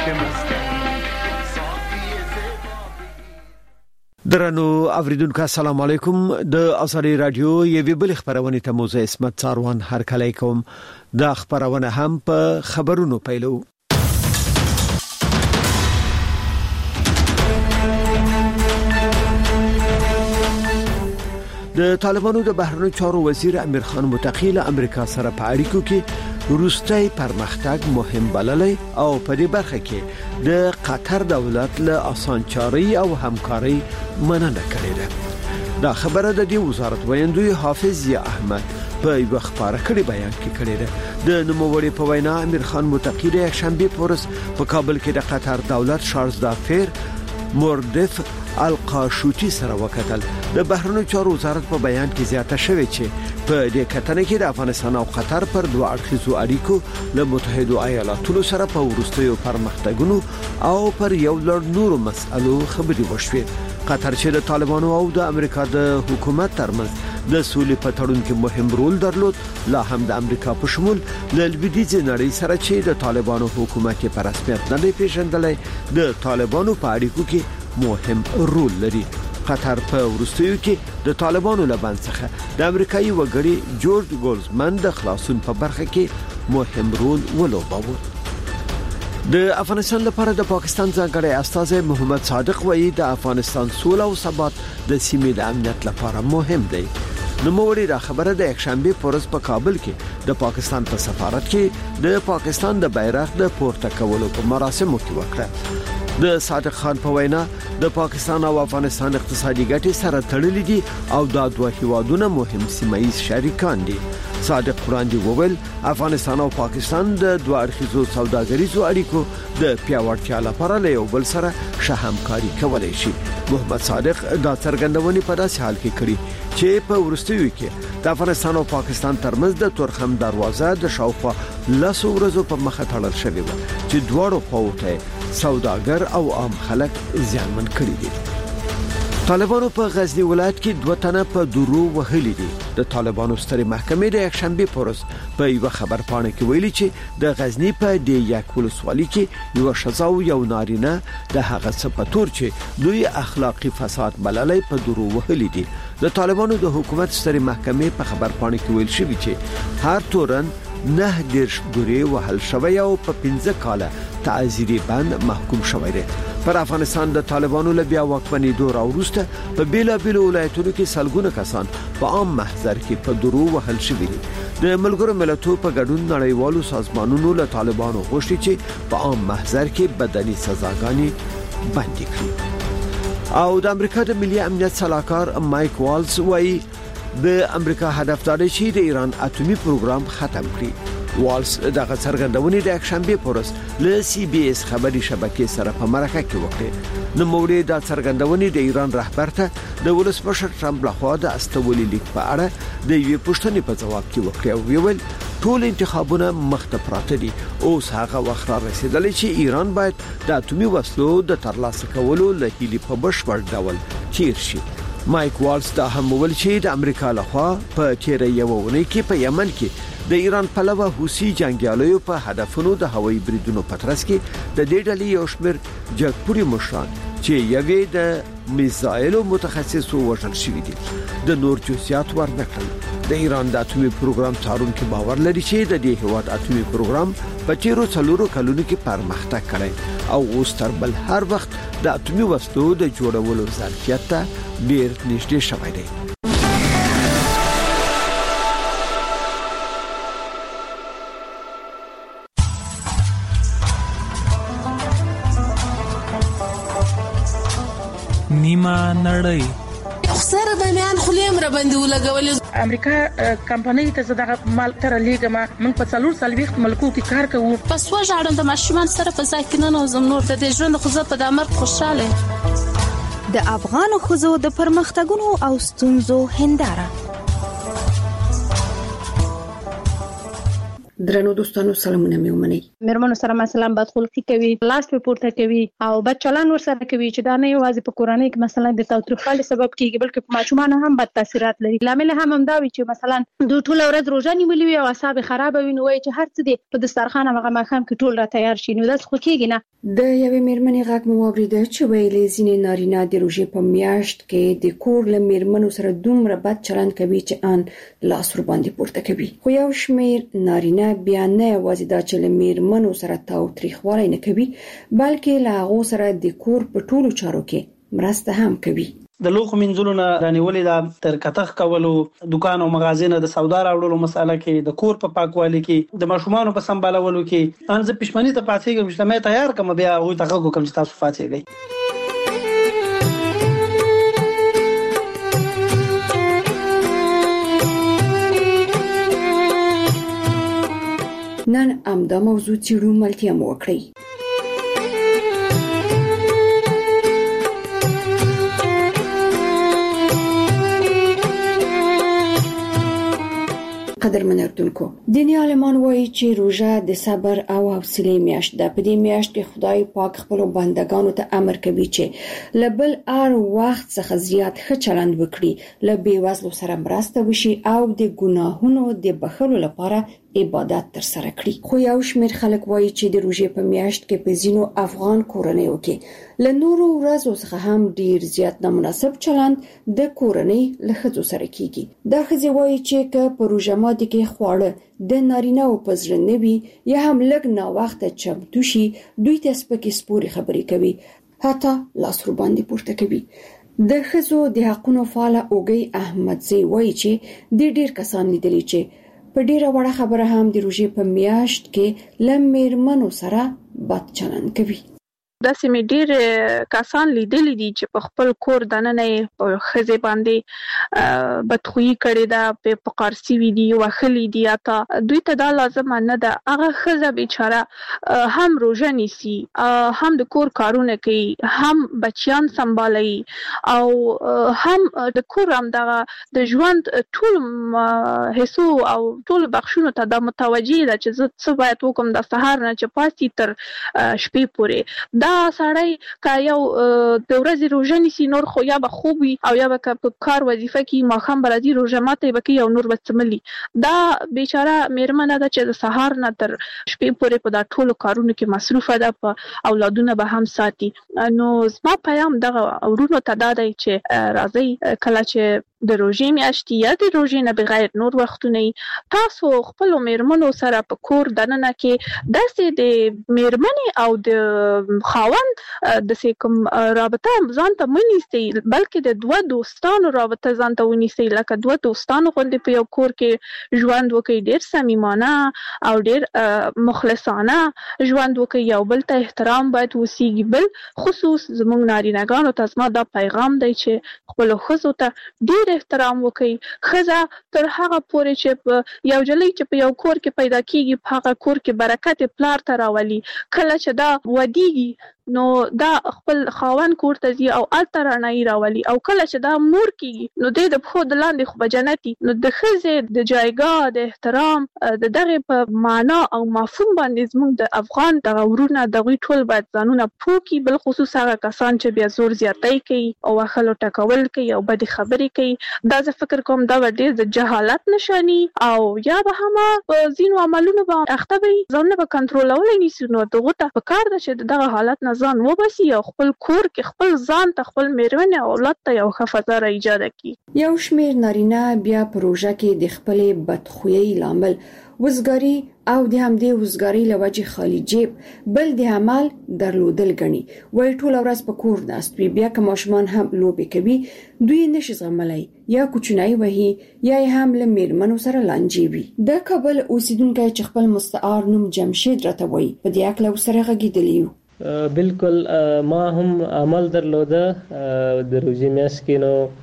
درنو اوریدونکو السلام علیکم د ازری رادیو یوه بل خبرونه ته موزه اسمت څاروان هر کله کوم د خبرونه هم په خبرونو پیلو. د طالبانو د بهرنیو چارو وزیر امیر خان متقی له امریکا سره په اړیکو کې روستای پرمختګ مهم بللی او په دې برخه کې د قطر دولت له اسانچاری او همکاري مننه کړې ده. دا خبره د دې وزارت ویاندوی حافظ ضیا احمد په یو خبره کړي بیان کې کړې ده. د نوموړي په وینا امیر خان متقی د شنبه پورس په کابل کې د قطر دولت شارزدافیر موردف القاشوتی سره وکتل. د بهرنیو چارو وزارت په بیان کې زیاته شوې چې په دې کتنه کې د افغانستان او قطر پر دوه اړخیزو اړیکو له متحده ایالاتونو سره په ورستیو پرمختګونو او پر یو لړ نورو مسألو خبرې وشوې. قطر چې د طالبانو او د امریکا د حکومت ترمنځ د سولې په تړون کې مهم رول درلود، لا هم د امریکا په شمول د لویدیځ نړۍ سره چې د طالبانو حکومت په رسمیت نه پیژندلې د طالبانو په اړیکو کې مهم رول لري. قطر په ورستیو کې د طالبانو لبان څخه د امریکایي وګړي جورج ګولزمن د خلاصون په برخه کې مهم رول ولوباوه. د افغانستان لپاره د پاکستان ځانګړی استازی محمد صادق وایي د افغانستان سوله او ثبات د سیمې د امنیت لپاره مهم دی. نوموړي دا خبره د یکشنبه پورز په کابل کې د پاکستان په سفارت کې د پاکستان د بیرغ د پورته کولو په مراسمو کې وکړه. د صادق خان په وینا د پاکستان او افغانستان اقتصادي ګټې سره تړلې دي او دا دوه هیوادونه مهم سیمایي شریکان دي. صادق وړاندې وویل افغانستان او پاکستان د دوه اړخیزو سوداګریزو اړیکو د پیاوړتیا لپاره له یو بل سره ښه همکاري کولای شي. محمد صادق دا څرګندونې په داسې حال کې کړې چې په ورستیو کې د افغانستان او پاکستان ترمنځ د تورخم دروازه د شاوخوا 10 ورځو په مخه تړل شوې و چې دواړو خواو ته سوداګر او عام خلک زیانمن کړي دي. طالبانو په غزنی ولایت کې 2 تنه په درو وهلي دي. د طالبانو سترې محکمې د یکشنبه پورز په یو خبر پاڼه کې ویلي چې د غزنی په د یک ولسوالۍ کې یو شذا او یو نارینه د هغه صفتور چې دوی اخلاقی فساد بللې په درو وهلي دي. د طالبانو د حکومت سترې محکمې په خبر پاڼه کې ویل شوی چې هر تورن 9 درش ګوري وهل شوی او په 15 کاله تعزیری بند محکوم شوی دی. پر افغانستان د طالبانو له بیا واکمنۍ دور وروسته په بیلابیلو ولایتونو کې سلګونه کسان په عام محضر کې په درو وهل شوي دي. د ملګرو ملتونو په ګډون نړیوالو سازمانونو له طالبانو غوښتي چې په عام محضر کې بدني سزاګانې بندي کړي. او د امریکا د ملي امنیت صلاحکار مایک والز وایي د امریکا هدف دا دی چې د ایران اټومي پروګرام ختم کړي. والز دغه څرګندونې د یکشنبه پورس له سی بي اس خبري شبکې سره په مرکه کې وکړه. نو موري دا څرګندونې د ایران رهبر ته د ولسمشر ټرمپ لخوا د استولي لیک په اړه د یوې پوښتنې په جواب کې وکړه او ویل ټول انتخابونه مخته پراته دي. اوس هغه وخت را رسیدلی چې ایران باید د اټومي وسلو د ترلاسه کولو له هیلې په بشپړ ډول تیر شي. مایک والز دا هم ویل چې د امریکا لخوا په تیر یو ونې کې په یمن کې د ایران پلوه حوثي جنگیالیو په هدفونو د هوایي بریدونو پترس کې د دې ډلې یو شمېر جګپوري مشران چې یوې د میزایلو متخصصو وژل شوي دي د نور جزئیات ورنکړل. د ایران د اټومي پروګرام څارونکو باور لري چې د دې هیواد اټومي پروګرام په تیرو 4 کلونو کې پرمختګ کړی او اوس تر بل هر وخت د اټومي وسلو د جوړولو ظرفیت ته ډیر نږدې شوی دی. نیمه نړۍ خسر د میان خلیم را باندې ولګول. امریکا کمپنۍ ته زداغه مال تر لیګما موږ په 4 ملکو کې کار کوو. پس وژاړم د ماشومان سره په ځای کې نه نوزم نور د ژوند خو زه په دامر خوشاله. د افغان خزو د پرمختګونو او ستونزو هنداره. درنو دوستانو سلامونه مې ومنئ. مېرمنو سره مثلا بدخلقي کوي، لاس په پورته کوي او بد چلند ورسره کوي چې دا نه یوازې په کورنۍ کې مثلا د تاوتریخوالي سبب کیږي بلکې په ماشومانو هم بد تاثیرات لري. لامل هم دا وي چې مثلا دوی ټول ورځ روزه نیولې وي او اعصاب خراب وي، نو وایي چې هر څه دې په دسترخوان هغه ماښام کې ټول را تیار شي، نو داسې خو کیږي نه. د یوې مېرمنې غږ مو واورېده چې ویلې ځینې نارینه د روژې په میاشت کې د کور له مېرمنو سره دومره بد چلند کوي چې ان لاس ور باندې پورته کوي. خو یو شمېر نارینه بیا نه یوازې دا چې له مېرمنو سره تاوتریخوالی نه کوي بلکې له هغو سره د کور په ټولو چارو کې مرسته هم کوي. د لوښو مینځلو نه رانیولې دا تر کتخ کولو، دکان او مغازې نه د سودا راوړلو مساله کې، د کور په پاکوالي کې، د ماشومانو په سمبالولو کې، ان زه پښمنۍ ته پاتېږم چې مې تیار کوم بیا هغوی ته غږ وکړم چې تاسو پاتېږئ. نن همدا موضوع څېړو، ملتیا مو وکړئ. قدرمن اردوونکو، دیني عالمان وایي چې روژه د صبر او حوصلې میاشت ده. په دې میاشت کې خدای پاک خپل بندگانو ته امر کوي چې له بل هر وخت څخه زیات ښه چلند وکړي، له بېوزلو سره مرسته وشي او د ګناهونو د بخښلو لپاره عبادت تر سره کړي. خو یو شمېر خلک وایي چې د روژې په میاشت کې په ځینو افغان کورنیو کې له نورو ورځو څخه هم ډیر زیات نامناسب چلند د کورنۍ له ښځو سره کیږي. دا ښځې وایي چې که په روژه ماتي کې خواړه د نارینه‌و په زړه نه وي یا هم لږ ناوخته چمتو شي، دوی ته سپکې سپورې خبرې کوي، حتی لاس ور باندې پورته کوي. د ښځو د حقونو فعاله اوږۍ احمدزی وایي چې د ډیر کسان لیدلي چې په ډیره وړه خبره هم د روژې په میاشت کې له مېرمنو سره بد چلند کوي. داسې مې ډېر کسان لیدلي دي چې په خپل کور دننه یې په ښځې باندې بدخویي کړې ده، په قارسي وي دي، وهلي دي، حتی دوی ته دا لازمه نه ده. هغه ښځه بیچاره هم روژه نیسي، هم د کور کارونه کوي، هم بچیان سمبالوي او هم د کور همدغه د ژوند ټول حصو او ټول بخشونو ته دا متوجه ده چې زه څه باید وکړم د سهار نه چې پاسي تر شپې پورې. دا سړی که یو د ورځې روژه نیسي نور خو یا به خوب وي او یا به په کار وظیفه کې ماښام به راځي روژه ماتی به کوي او نور به څملي. دا بیچاره مېرمنه ده چې د سهار نه تر شپې پورې په دا ټولو کارونو کې مصروفه ده، په اولادونه به هم ساتي. نو زما پیغام دغه ورونو ته دا دی چې راځئ کله چې د روژې میاشتې یا د روژې نه بغیر نور وختونه تاسو خپلو مېرمنو سره په کور دننه کې داسې د مېرمنې او د خاوند داسې کوم رابطه ځان ته مه نیسئ، بلکې د دوه دوستانو رابطه ځان ته ونیسئ، لکه دوه دوستانو غوندې په یو کور کې ژوند وکړئ، ډېر صمیمانه او ډېر مخلصانه ژوند وکړئ، یو بل ته احترام باید وسیږي. بل خصوص زموږ نارینه‌ګانو ته زما دا پیغام دی چې خپلو ښځو ته ډېر احترام وکړي. ښځه تر هغه پورې چې په یو جلۍ چې په یو کور کې پیدا کیږي په هغه کور کې برکت پلار ته راولي. کله چې دا ودیږي نو دا خپل خاوند کور ته ځي او هلته رڼایي راولي، او کله چې دا مور کیږي نو دی د پښو د لاندې خو به جنتي. نو د ښځې د جایګاه د احترام د دغې په معنا او مفهوم باندې زموږ د افغان دغه ورونه دغوی ټول باید ځانونه پوه کړي، بالخصوص هغه کسان چې بیا زور زیاتی کوي او وهلو ټکول کوي او بدې خبرې کوي. دا زه فکر کوم دا به ډېر د جهالت نشاني او یا به هم په ځینو عملونو به اخته وي، ځانونه به کنټرولولی نیسي. نو دغو ته پکار ده چې دغه حالت نه ځان وباسي او خپل کور کې خپل ځان ته خپل مېرمنې او اولاد ته یو ښه فضا را ایجاده کړي. یو شمېر نارینه بیا په روژه کې د خپلې بدخویۍ لامل وزګاري او د همدې وزګارۍ له وجې خالي جیب بل د عمل درلودل ګڼي. وایي ټوله ورځ په کور ناست وي، بیا که ماشومان هم لوبې کوي دوی نشي زغملی، یا کوچنی وهي یا هم له مېرمنو سره لانجې وي. د کابل اوسیدونکی چې خپل مستعار نوم جمشید راته وایي په دې هکله ورسره غږېدلی یو. بالکل ما هم عمل درلوده د روژې میاشت کې،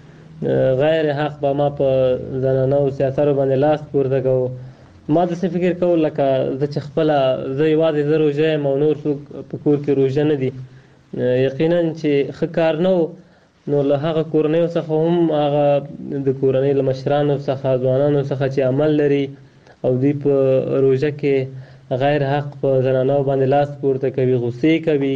نو غیر حق به ما په زنانو سیاستو باندې لاس پورته کوو. ما داسې فکر کول لکه زه چې خپله زه یوازې زه روژه یم او نور څوک په کور کې روژه نه دي. یقینا چې ښه کار نه و، نو له هغه کورنیو څخه هم هغه د کورنۍ له مشرانو څخه ځوانانو څخه چې عمل لري او دوی په روژه کې غیر حق په زنانو باندې لاس پورته کوي، غصې کوي،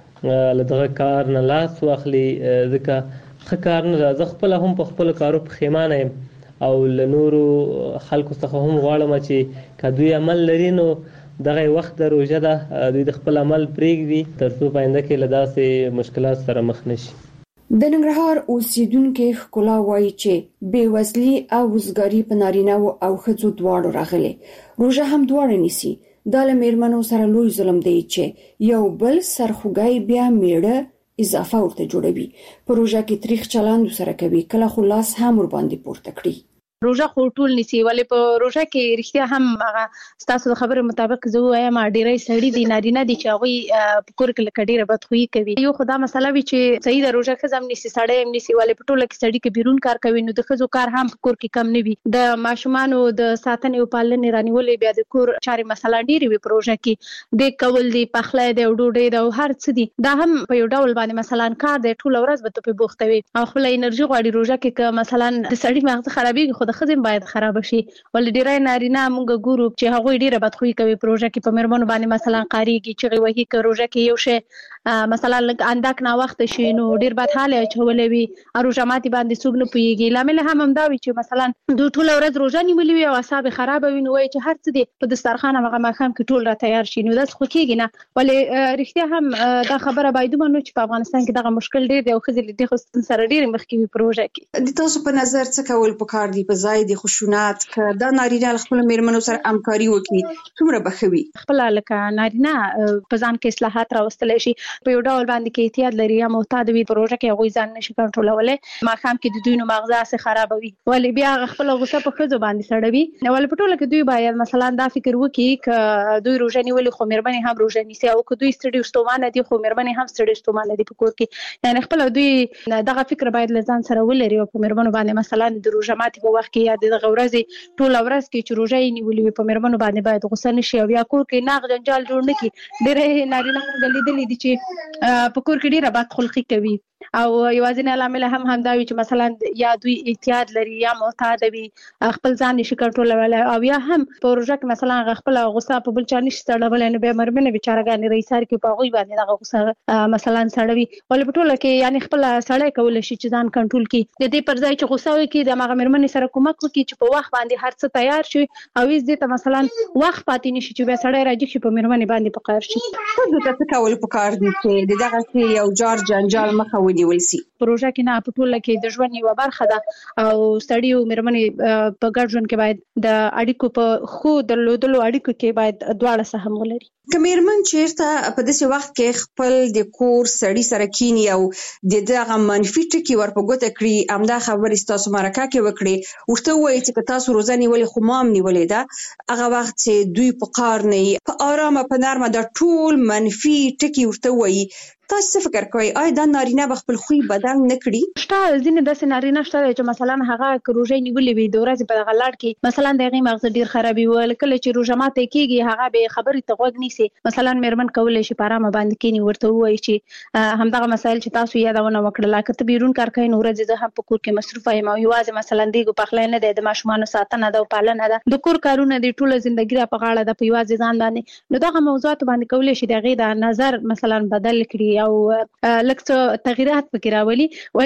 له دغه کار نه لاس واخلي، ځکه ښه کار نه ده. زه خپله هم په خپلو کارو پښیمانه یم او له نورو خلکو څخه هم غواړم چې که دوی عمل لري نو دغه وخت د روژه ده، دوی د خپل عمل پرېږدي تر څو په آینده کې له داسې مشکلات سره مخ نشي. د ننګرهار اوسیدونکو ښکلا وایي چې بېوزلي او وزګاري په نارینه او ښځو دواړو راغلي. روژه هم دواړه نیسي. دا له میرمنو سره لوی ظلم دی چې یو بل سرخوږی بیا میړه اضافه ورته جوړوي. په روژه کې تریخ چلند سره کوي، کله خو لاس هم ور باندې پورته کړي. روژه خو ټول نیسي، ولې په روژه کې رښتیا هم هغه ستاسو د خبرې مطابق زه وایم ډېری سړي دي نارینه دي چې هغوی په کور کې لکه ډېره بدخویي کوي. یو خو دا مسله وي چې صحیح د روژه ښځه هم نیسي سړی هم نیسي، ولې په ټوله کې سړي کې بیرون کار کوي نو د ښځو کار هم په کور کې کم نه وي. د ماشومانو د ساتنې او پالنې رانیولې بیا د کور چارې مثلا ډېرې وي په روژه کې، د کول دي، پخلی دی او ډوډۍ ده او هر څه دي، دا هم په یو ډول باندې مثلا کار دی، ټوله ورځ به ته پرې بوخته وي او خپله انرژي غواړي. روژه کې که مثلا د سړي مغزه خرابېږي خو د ښځې باید خراب شي، ولې ډېری نارینه موږ ګورو چې هغوی ډېره بدخویي کوي په روژه کې، په میرمنو باندې مثلا قاریږي، چغې وهي. که روژه کې یو شی مثلا لږ اندک ناوخته شي نو ډېر بدحاله اچولی وي، روژه ماتي باندې څوک نه پوهېږي. لامل هم همدا وي چې مثلا دوی ټوله ورځ روژه نیولې وي او اعصاب یې خرابه وي، نو وایي چې هر څه دی په دسترخوان همغه ماښام کې ټول را تیار شي، نو داسې خو کېږي نه. ولې رښتیا هم دا خبره باید ومنو چې په افغانستان کې دغه مشکل ډېر دی او ښځې له دې ستونزې سره ډېرې مخکې وي په روژه کې. د تاسو په نظر څه کول پکار دي په ځای د خشونت که دا نارینه له خپلو میرمنو سره همکاري وکړي څومره به ښه وي؟ خپله لکه نارینه په ځان کې اصلاحات راوستلی شي، په یو ډول باندې کې احتیاط لري یا محتاط وي، په روژه کې هغوی ځان نشي کنټرولولی، ماښام کې د دوی نو مغزه هسې خرابه وي، ولې بیا هغه خپله غوسه په ښځو باندې سړوي. ولې په ټوله کې دوی باید مثلا دا فکر وکړي که دوی روژه نیولې خو میرمنې هم روژه نیسي، او که دوی ستړي ستومانه دي خو میرمنې هم ستړي ستومانه دي په کور کې، یعنې خپله دوی دغه فکر باید له ځان سره ولري او په میرمنو باندې مثلا د روژه ماتي په وخت کې یا د دغه ورځې ټوله ورځ کې چې روژه یې نیولې وي په میرمنو باندې باید غوسه نه شي او یا کور کې ناغ جنجال جوړ نه کړي. ډېری نارینه موږ لیدلي دي چې په کور کې ډېره بدخلقي کوي او یوازینی لامل هم همدا وي چې مثلا یا دوی احتیاط لري یا محتاط وي، خپل ځان نشي کنټرولولی، او یا هم په روژه کې مثلا خپله غوسه په بل چا نشي سړولی، نو بیا میرمنې بیچارهګانې رئیسار کې په هغوی باندې دغه غوسه مثلا سړوي. ولې په ټوله کې یعنې خپله سړی کولی شي چې ځان کنټرول کړي، د دې پر ځای چې غوسه وکړي د هماغه میرمنې سره کومک وکړي چې په وخت باندې هر څه تیار شي او هېڅ دې ته مثلا وخت پاتې نشي چې بیا سړی راجګ شي په میرمنې باندې په قهر شي. ښځو ته څه کول پکار دي چې د دغسې یو جار جنجال مخه ونیول سي؟ په روژه کې نه، په ټوله کې د ژوند یوه برخه ده او سړي او میرمنې په ګډ ژوند کې باید د اړیکو په ښو درلودلو اړیکو کې باید دواړه سهم ولري. که میرمن چیرته په داسې وخت کې خپل د کور سړي سره کینی او د دغه منفي ټکي ور په ګوته کړي، همدا خبرې ستاسو مرکه کې وکړي، ورته ووایي چې که تاسو روژه نیولې خو ما هم نیولې ده، هغه وخت چې دوی په قهر نه وي، په ارامه په نرمه دا ټول منفي ټکي ورته ووایي، تاسو څه فکر کوئ آیا دا نارینه به خپل خوی بدل نه کړي؟ شته ځینې داسې نارینه شته چې مثلا هغه که روژه نیولې وي د ورځې په دغه لړ کې مثلا د هغې مغزه ډېر خرابي وي، کله چې روژه ماتی کېږي هغه بې خبرې ته غوږ نیسي. مثلا میرمن کولی شي په ارامه باندې کښېني، ورته ووایي چې همدغه مسایل چې تاسو یادونه وکړله، که ته بیرون کار کوې نو ورځې زه هم په کور کې مصروفه یم او یوازې مثلا دیګو پخلی نه دی، د ماشومانو ساتنه ده او پالنه ده، د کور کارونه دي، ټوله زندګي را په غاړه ده په یوازې ځان باندې، نو دغه موضوعاتو باندې کولی شي د هغې د نظر مثلا بدل کړي او لږ څه تغییرات پکې راولي.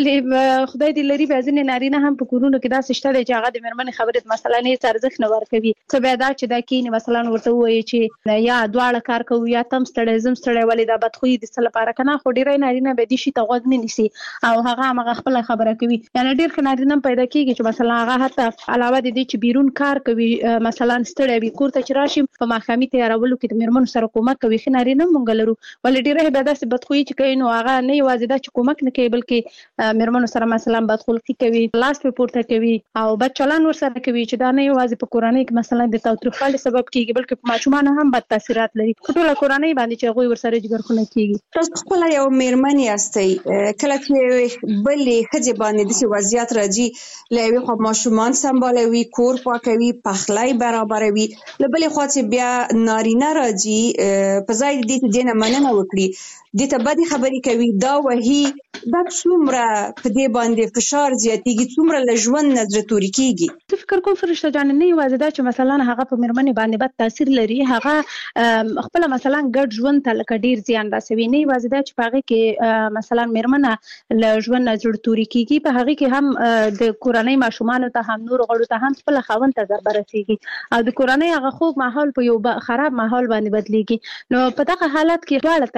ولې خدای دې لري بیا ځینې نارینه هم په کورونو کې داسې شته دی چې هغه د میرمنې خبرې ته مثلا هېڅ ارزښت نه ورکوي، څه بیا دا چې دا کښېني مثلا ورته ووایي چې یا دواړه کار کوو یا ته هم ستړی زه هم ستړی، ولې دا بدخویي د څه لپاره که نه، خو ډېری نارینه بیا دې شي ته غوږ نه نیسي او هغه همغه خپله خبره کوي. یعنې ډېر ښه نارینه هم پیدا کېږي چې مثلا هغه حتی علاوه د دې چې بیرون کار کوي مثلا ستړی وي، کور ته چې راشي په ماښامي تیارولو کې د میرمنو سره کومک کوي، ښه نارینه هم موږ لرو، ولې ډېری بیا داسې بدخویي چې کوي نو هغه نه یوازې دا چې کومک نه کوي بلکې میرمنو سره مثلا بدخلقي کوي، لاس پرې پورته کوي او بد چلند ورسره کوي چې دا نه یوازې په کورنۍ کې مثلا د تاوتریخوالي سبب کېږي بلکې په ماشومانو هم بد تاثیرات لري، په ټوله کورنۍ باندې چې هغوی ورسره جګرخونه کېږي. تاسو خپله یو میرمن یاستئ، کله چې بلې ښځې باندې داسې وضعیت راځي، له یوې خوا ماشومان سمبالوي، کور پاکوي، پخلی برابروي، له بلې خوا چې بیا نارینه راځي په ځای د دې چې دې نه مننه وکړي، دې ته بدې خبرې کوي، دا وهي دا څومره په دې باندې فشار زیاتېږي، څومره له ژوند نه زړه توري کېږي؟ زه فکر کوم فرشته جان نه یوازې دا چې مثلا هغه په میرمنې باندې بد تاثیر لري، هغه خپل مثلا ګډ ژوند ته لکه ډیر زیان رسوي. نه یوازې دا چې په هغه کې مثلا میرمنه له ژوند نه زړه توري کېږي، په هغه کې هم د کورنۍ ماشومانو ته هم نور غړو ته هم خپل خاوند ته ضربه رسیږي او د کورنۍ هغه خوږ ماحول په یو خراب ماحول باندې بدلیږي. نو په دغه حالت کې دواړه